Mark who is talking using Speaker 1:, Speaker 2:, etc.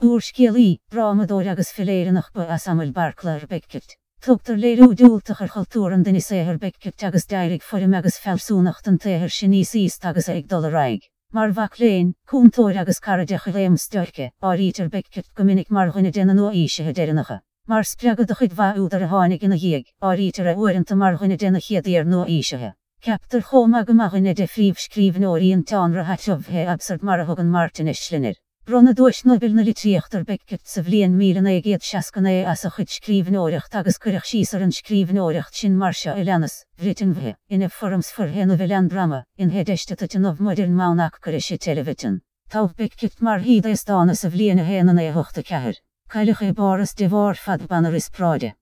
Speaker 1: Úrscéalaí, Bramadóir agus filéireanach ba a Samuel Barclay ar Beckett. Tugtar léirú dúltach ar chultúran den is ar Beckett agus dairig forim agus felsúnacht an téhir sinní síst agus $1. Mar bhac léin, cúntóir agus caradech a réim steirce, árítar Beckett gomininic mar chuine déna nó ísithe deirenacha. Mar spreagadach id bhaúdar a tháinig ina dhiag, árítar a uaireanta mar chuine déna chiadaíar nó ísithe. Ceaptar chomag amachine de phríomhscríbhneoirí an teanra haitseomhthe absurd mar a thugan Martin Schlinner. Bronna dúis Nobel na litríochtar Beckett sa bhliain 1960 as a chuid scríbhneoireacht agus cuireadh síos ar an scríbhneoireacht sin marse i leannas, Written bhe, ina forums for hen bhfuil drama, in hedeiste a tin of modern mánach cuireadh television. Tá Beckett mar híad is dána sa bhliain a héana é 84. Cailech é Boris de Bhór fad banar is práide.